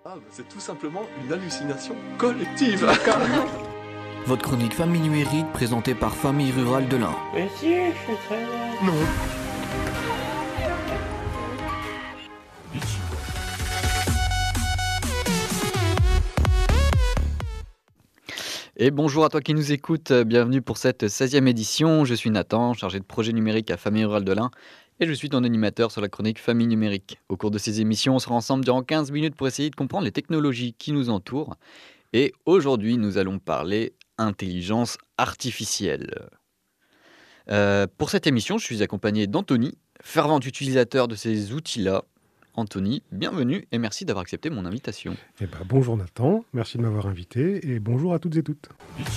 Ah, bah, c'est tout simplement une hallucination collective. Votre chronique Famille numérique présentée par Famille Rurale de l'Ain. Mais si, je suis très... Non. Et bonjour à toi qui nous écoutes, bienvenue pour cette 16e édition. Je suis Nathan, chargé de projet numérique à Famille Rurale de l'Ain, et je suis ton animateur sur la chronique Famille numérique. Au cours de ces émissions, on sera ensemble durant 15 minutes pour essayer de comprendre les technologies qui nous entourent. Et aujourd'hui, nous allons parler intelligence artificielle. Pour cette émission, je suis accompagné d'Anthony, fervent utilisateur de ces outils-là. Anthony, bienvenue et merci d'avoir accepté mon invitation. Bonjour Nathan, merci de m'avoir invité et bonjour à toutes et toutes.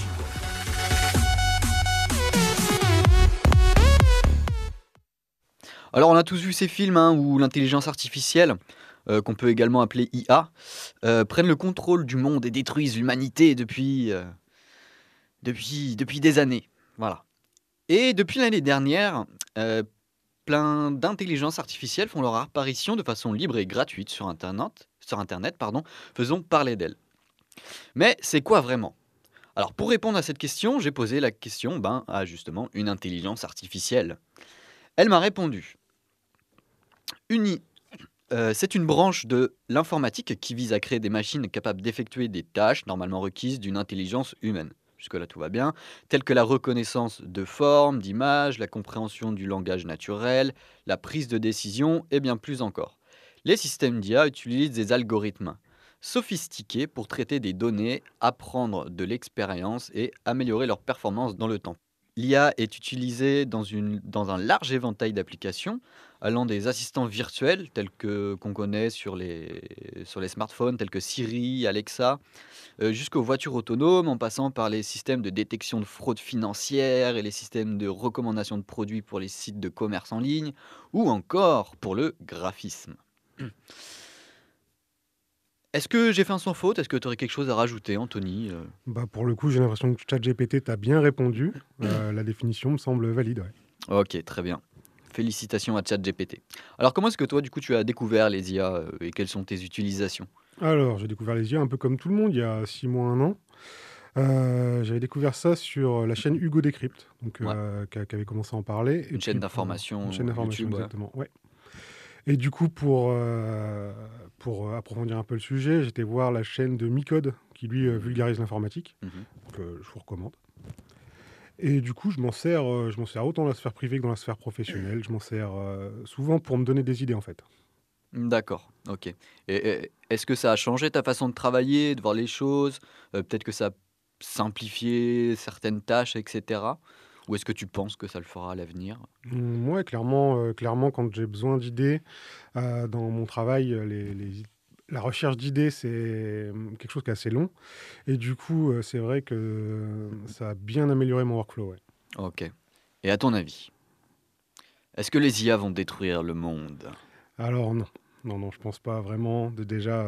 Alors on a tous vu ces films où l'intelligence artificielle, qu'on peut également appeler IA, prennent le contrôle du monde et détruisent l'humanité depuis des années. Voilà. Et depuis l'année dernière, plein d'intelligences artificielles font leur apparition de façon libre et gratuite sur Internet, faisons parler d'elles. Mais c'est quoi vraiment ? Alors pour répondre à cette question, j'ai posé la question à justement une intelligence artificielle. Elle m'a répondu. C'est une branche de l'informatique qui vise à créer des machines capables d'effectuer des tâches normalement requises d'une intelligence humaine. Jusque-là, tout va bien. Telles que la reconnaissance de formes, d'images, la compréhension du langage naturel, la prise de décision et bien plus encore. Les systèmes d'IA utilisent des algorithmes sophistiqués pour traiter des données, apprendre de l'expérience et améliorer leur performance dans le temps. L'IA est utilisée dans un large éventail d'applications, allant des assistants virtuels tels qu'on connaît sur les smartphones, tels que Siri, Alexa, jusqu'aux voitures autonomes, en passant par les systèmes de détection de fraude financière et les systèmes de recommandation de produits pour les sites de commerce en ligne, ou encore pour le graphisme. Est-ce que j'ai fait un sans faute ? Est-ce que tu aurais quelque chose à rajouter, Anthony ? Pour le coup, j'ai l'impression que ChatGPT t'a bien répondu. La définition me semble valide. Ouais. Ok, très bien. Félicitations à ChatGPT. Alors, comment est-ce que toi, du coup, tu as découvert les IA et quelles sont tes utilisations ? Alors, j'ai découvert les IA un peu comme tout le monde il y a 6 mois, 1 an. J'avais découvert ça sur la chaîne Hugo Décrypte, donc, qui avait commencé à en parler. Une chaîne d'information. Une chaîne d'information, YouTube, exactement. Ouais. Et du coup, pour approfondir un peu le sujet, j'étais voir la chaîne de Micode, qui lui vulgarise l'informatique, que je vous recommande. Et du coup, je m'en sers autant dans la sphère privée que dans la sphère professionnelle. Je m'en sers souvent pour me donner des idées, en fait. D'accord, ok. Et est-ce que ça a changé ta façon de travailler, de voir les choses ? Peut-être que ça a simplifié certaines tâches, etc. Ou est-ce que tu penses que ça le fera à l'avenir ? Ouais, clairement, quand j'ai besoin d'idées dans mon travail, la recherche d'idées, c'est quelque chose qui est assez long. Et du coup, c'est vrai que ça a bien amélioré mon workflow. Ouais. Ok. Et à ton avis, est-ce que les IA vont détruire le monde ? Alors non, je pense pas vraiment. Déjà,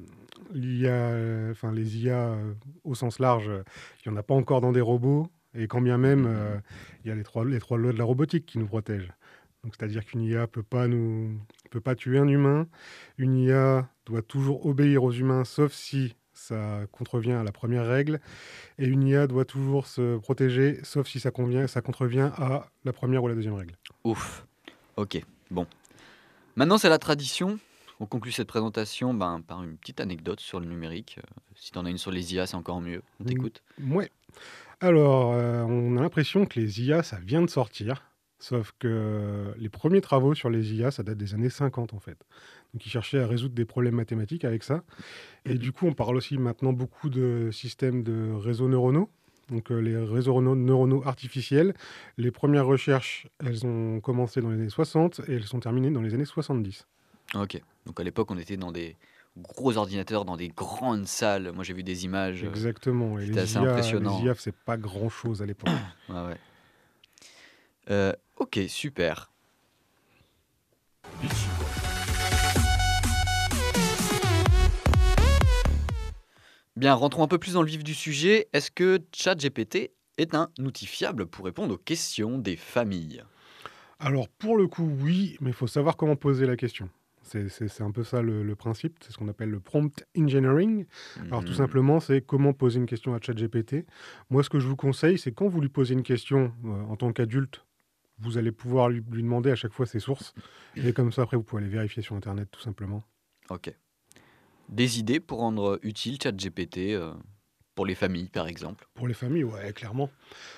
l'IA, les IA au sens large, il n'y en a pas encore dans des robots. Et quand bien même, il y a les trois lois de la robotique qui nous protègent. Donc, c'est-à-dire qu'une IA peut pas tuer un humain. Une IA doit toujours obéir aux humains, sauf si ça contrevient à la première règle. Et une IA doit toujours se protéger, sauf si ça contrevient à la première ou la deuxième règle. Ouf. Ok, bon. Maintenant, c'est la tradition. On conclut cette présentation par une petite anecdote sur le numérique. Si tu en as une sur les IA, c'est encore mieux. On t'écoute. Ouais. Alors, on a l'impression que les IA, ça vient de sortir. Sauf que les premiers travaux sur les IA, ça date des années 50 en fait. Donc ils cherchaient à résoudre des problèmes mathématiques avec ça. Et du coup, on parle aussi maintenant beaucoup de systèmes de réseaux neuronaux. Donc les réseaux neuronaux artificiels. Les premières recherches, elles ont commencé dans les années 60 et elles sont terminées dans les années 70. Ok, donc à l'époque, on était dans des gros ordinateurs, dans des grandes salles. Moi, j'ai vu des images. Exactement. Et c'était assez impressionnant. Les IA, c'est pas grand-chose à l'époque. Ouais. Ok, super. Bien, rentrons un peu plus dans le vif du sujet. Est-ce que ChatGPT est un outil fiable pour répondre aux questions des familles ? Alors, pour le coup, oui, mais il faut savoir comment poser la question. C'est un peu ça le principe, c'est ce qu'on appelle le prompt engineering. Alors tout Mhm. simplement, c'est comment poser une question à ChatGPT. Moi, ce que je vous conseille, c'est quand vous lui posez une question en tant qu'adulte, vous allez pouvoir lui demander à chaque fois ses sources. Et comme ça, après, vous pouvez aller vérifier sur Internet, tout simplement. Ok. Des idées pour rendre utile ChatGPT pour les familles, par exemple. Pour les familles, ouais, clairement.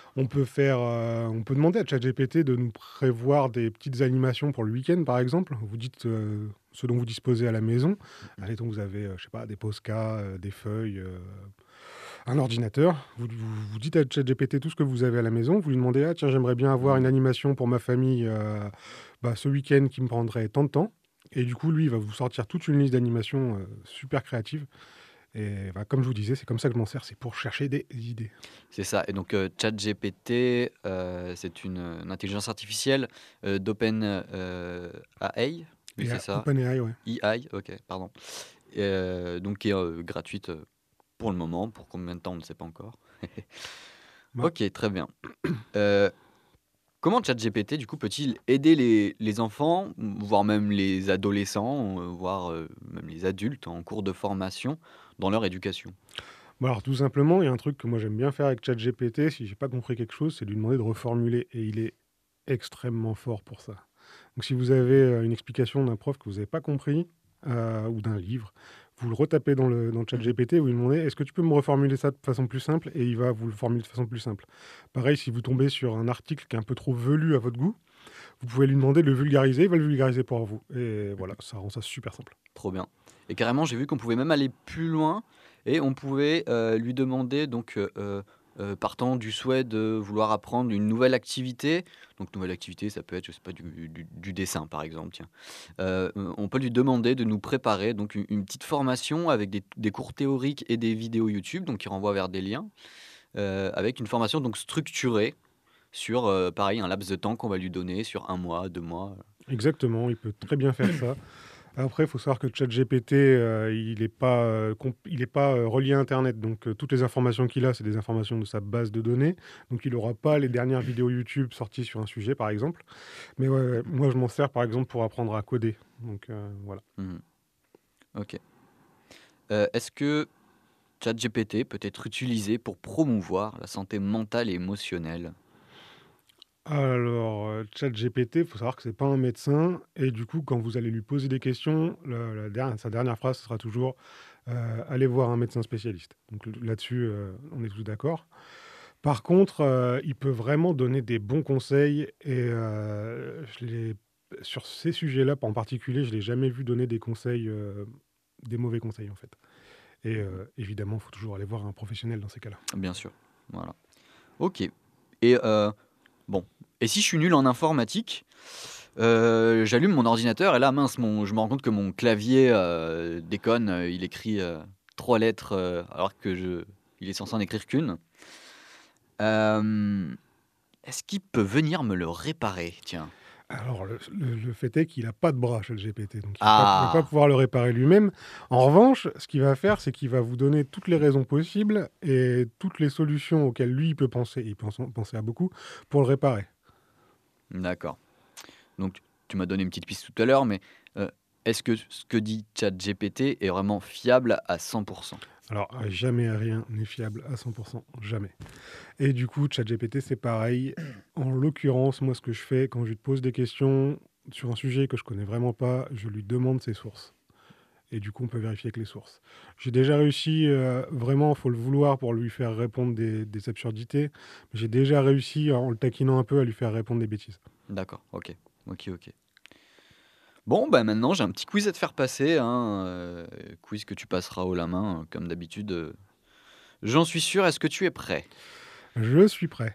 On peut demander à ChatGPT de nous prévoir des petites animations pour le week-end, par exemple. Vous dites ce dont vous disposez à la maison. Admettons que vous avez, je sais pas, des Posca, des feuilles, un ordinateur. Vous dites à ChatGPT tout ce que vous avez à la maison. Vous lui demandez, ah tiens, j'aimerais bien avoir une Mhm. animation pour ma famille ce week-end qui me prendrait tant de temps. Et du coup, lui, il va vous sortir toute une liste d'animations super créatives. Et comme je vous disais, c'est comme ça que je m'en sers, c'est pour chercher des idées. C'est ça. Et donc, ChatGPT, c'est une intelligence artificielle d'Open AI. Oui, Et c'est ça. OpenAI, ouais. AI, ok, pardon. Donc, qui est gratuite pour le moment. Pour combien de temps, on ne sait pas encore. Bah, Ok, très bien. Euh, Comment ChatGPT, du coup, peut-il aider les enfants, voire même les adolescents, voire même les adultes en cours de formation dans leur éducation? alors tout simplement, il y a un truc que moi j'aime bien faire avec ChatGPT, si j'ai pas compris quelque chose, c'est de lui demander de reformuler. Et il est extrêmement fort pour ça. Donc si vous avez une explication d'un prof que vous n'avez pas compris, ou d'un livre, vous le retapez dans le ChatGPT, vous lui demandez est-ce que tu peux me reformuler ça de façon plus simple, et il va vous le formuler de façon plus simple. Pareil, si vous tombez sur un article qui est un peu trop velu à votre goût, vous pouvez lui demander de le vulgariser, il va le vulgariser pour vous. Et voilà, ça rend ça super simple. Trop bien. Et carrément, j'ai vu qu'on pouvait même aller plus loin et on pouvait lui demander, donc, partant du souhait de vouloir apprendre une nouvelle activité. Donc, nouvelle activité, ça peut être, je sais pas, du dessin, par exemple. Tiens. On peut lui demander de nous préparer donc une petite formation avec des cours théoriques et des vidéos YouTube, donc qui renvoient vers des liens, avec une formation donc structurée sur, pareil, un laps de temps qu'on va lui donner sur 1 mois, 2 mois. Exactement, il peut très bien faire ça. Après, il faut savoir que ChatGPT, il n'est pas, relié à Internet. Donc, toutes les informations qu'il a, c'est des informations de sa base de données. Donc, il n'aura pas les dernières vidéos YouTube sorties sur un sujet, par exemple. Mais ouais, ouais, moi, je m'en sers, par exemple, pour apprendre à coder. Donc, voilà. Mhm. Ok. Est-ce que ChatGPT peut être utilisé pour promouvoir la santé mentale et émotionnelle? Alors, ChatGPT, il faut savoir que c'est pas un médecin. Et du coup, quand vous allez lui poser des questions, sa dernière phrase sera toujours allez voir un médecin spécialiste. Donc, là-dessus, on est tous d'accord. Par contre, il peut vraiment donner des bons conseils, et sur ces sujets-là en particulier, je ne l'ai jamais vu donner des conseils, des mauvais conseils en fait. Et évidemment, il faut toujours aller voir un professionnel dans ces cas-là. Bien sûr. Voilà. Ok. Et bon. Et si je suis nul en informatique, j'allume mon ordinateur et là, mince, je me rends compte que mon clavier déconne. Il écrit 3 lettres alors que il est censé en écrire qu'une. Euh, Est-ce qu'il peut venir me le réparer? Tiens. Alors, le fait est qu'il n'a pas de bras, ChatGPT, donc il ne va pas Ah, pouvoir le réparer lui-même. En revanche, ce qu'il va faire, c'est qu'il va vous donner toutes les raisons possibles et toutes les solutions auxquelles lui il peut penser, il peut penser à beaucoup, pour le réparer. d'accord. Donc, tu m'as donné une petite piste tout à l'heure, mais est-ce que ce que dit ChatGPT est vraiment fiable à 100%? Alors, jamais rien n'est fiable à 100%, jamais. Et du coup, ChatGPT, c'est pareil. En l'occurrence, moi, ce que je fais quand je lui pose des questions sur un sujet que je connais vraiment pas, je lui demande ses sources. Et du coup, on peut vérifier avec les sources. J'ai déjà réussi, vraiment, il faut le vouloir pour lui faire répondre des absurdités. Mais j'ai déjà réussi, en le taquinant un peu, à lui faire répondre des bêtises. D'accord, ok. Ok, ok. Bon, bah maintenant, j'ai un petit quiz à te faire passer, hein, quiz que tu passeras haut la main, comme d'habitude. J'en suis sûr, est-ce que tu es prêt? Je suis prêt.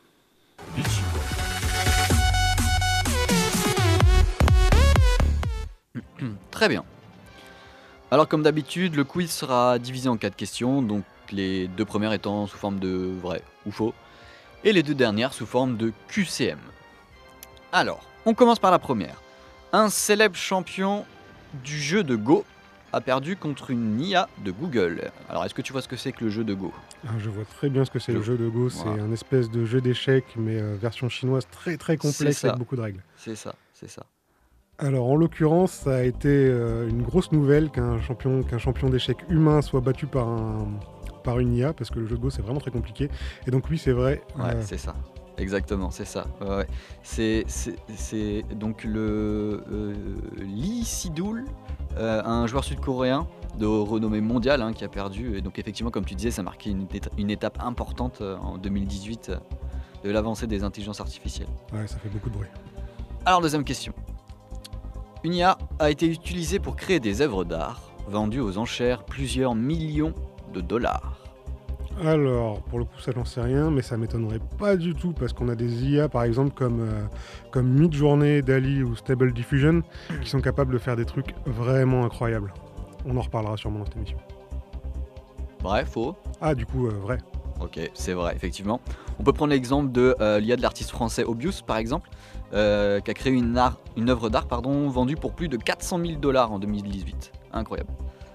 Très bien. Alors, comme d'habitude, le quiz sera divisé en 4 questions, donc les 2 premières étant sous forme de vrai ou faux, et les 2 dernières sous forme de QCM. Alors, on commence par la première. Un célèbre champion du jeu de Go a perdu contre une IA de Google. Alors, est-ce que tu vois ce que c'est que le jeu de Go? Ah, je vois très bien ce que c'est le jeu de Go. C'est Voilà. un espèce de jeu d'échecs, mais version chinoise très très C'est complexe avec ça, beaucoup de règles. c'est ça, c'est ça. Alors, en l'occurrence, ça a été une grosse nouvelle qu'un champion d'échecs humain soit battu par une IA, parce que le jeu de Go, c'est vraiment très compliqué. Et donc, oui, c'est vrai. Ouais, c'est ça. Exactement, c'est ça. Ouais. C'est donc le Lee Sedol, un joueur sud-coréen de renommée mondiale qui a perdu. Et donc effectivement, comme tu disais, ça marquait une étape importante en 2018 de l'avancée des intelligences artificielles. Ouais, ça fait beaucoup de bruit. Alors, deuxième question. Une IA a été utilisée pour créer des œuvres d'art vendues aux enchères plusieurs millions de dollars. Alors, pour le coup, ça j'en sais rien, mais ça m'étonnerait pas du tout, parce qu'on a des IA, par exemple, comme Midjourney, DALL-E ou Stable Diffusion, qui sont capables de faire des trucs vraiment incroyables. On en reparlera sûrement dans cette émission. Vrai, faux? Ah, du coup, vrai. Ok, c'est vrai, effectivement. On peut prendre l'exemple de l'IA de l'artiste français Obius, par exemple, qui a créé une œuvre d'art vendue pour plus de 400 000 dollars en 2018. Incroyable.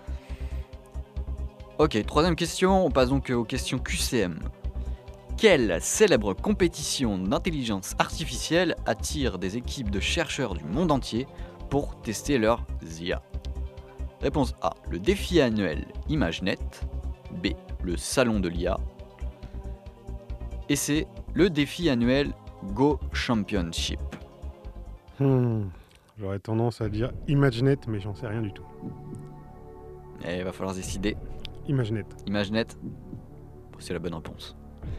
Ok, troisième question, on passe donc aux questions QCM. Quelle célèbre compétition d'intelligence artificielle attire des équipes de chercheurs du monde entier pour tester leurs IA? Réponse A, le défi annuel ImageNet. B, le salon de l'IA. Et C, le défi annuel Go Championship. J'aurais tendance à dire ImageNet, mais j'en sais rien du tout. Et il va falloir décider. ImageNet. ImageNet, c'est la bonne réponse.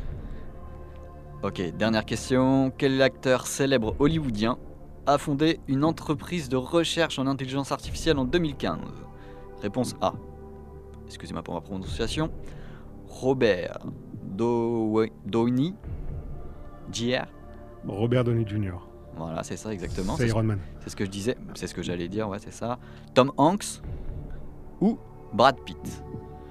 Ok, dernière question. Quel acteur célèbre hollywoodien a fondé une entreprise de recherche en intelligence artificielle en 2015? Réponse A. Excusez-moi pour ma prononciation. Robert Downey Jr. Robert Downey Jr. Voilà, c'est ça exactement. C'est Iron Man. C'est ce que je disais, c'est ce que j'allais dire, ouais, c'est ça. Tom Hanks ou Brad Pitt?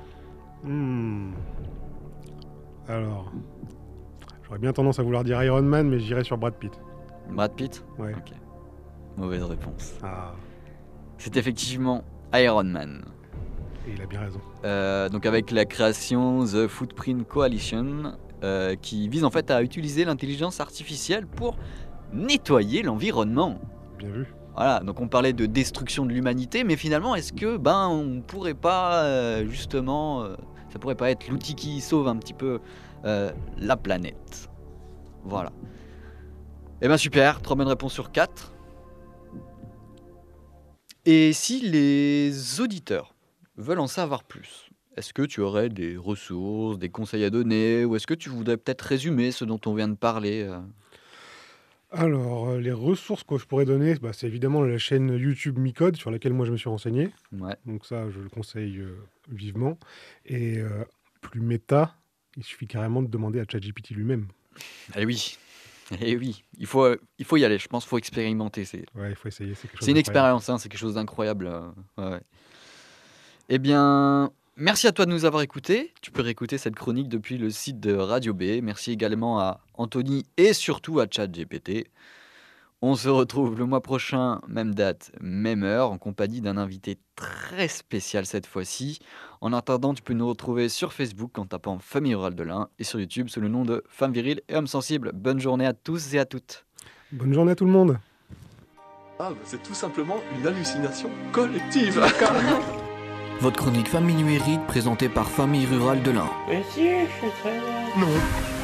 Alors, j'aurais bien tendance à vouloir dire Iron Man, mais j'irais sur Brad Pitt. Brad Pitt? Ouais. Ok. Mauvaise réponse. Ah, C'est effectivement Iron Man. et il a bien raison. Donc avec la création The Footprint Coalition, qui vise en fait à utiliser l'intelligence artificielle pour nettoyer l'environnement. Bien vu. Voilà, donc on parlait de destruction de l'humanité, mais finalement, est-ce que on pourrait pas justement, ça pourrait pas être l'outil qui sauve un petit peu la planète? Voilà. Eh ben super, 3 bonnes réponses sur 4. Et si les auditeurs veulent en savoir plus, est-ce que tu aurais des ressources, des conseils à donner, ou est-ce que tu voudrais peut-être résumer ce dont on vient de parler? Alors, les ressources que je pourrais donner, c'est évidemment la chaîne YouTube Micode, sur laquelle moi je me suis renseigné. Ouais. Donc ça, je le conseille vivement. Et plus méta, il suffit carrément de demander à ChatGPT lui-même. Eh oui, il faut y aller, je pense, il faut expérimenter. Ouais, il faut essayer, c'est quelque chose C'est une d'incroyable. expérience, c'est quelque chose d'incroyable. Ouais. Eh bien, merci à toi de nous avoir écoutés. Tu peux réécouter cette chronique depuis le site de Radio B. Merci également à Anthony et surtout à ChatGPT. On se retrouve le mois prochain, même date, même heure, en compagnie d'un invité très spécial cette fois-ci. En attendant, tu peux nous retrouver sur Facebook en tapant Famille Rurale de l'Ain et sur YouTube sous le nom de Femmes Viriles et Hommes Sensibles. Bonne journée à tous et à toutes. Bonne journée à tout le monde. Ah, c'est tout simplement une hallucination collective. Votre chronique Famille numérique présentée par Famille Rurale de l'Ain. Mais si, je suis très bien. Non.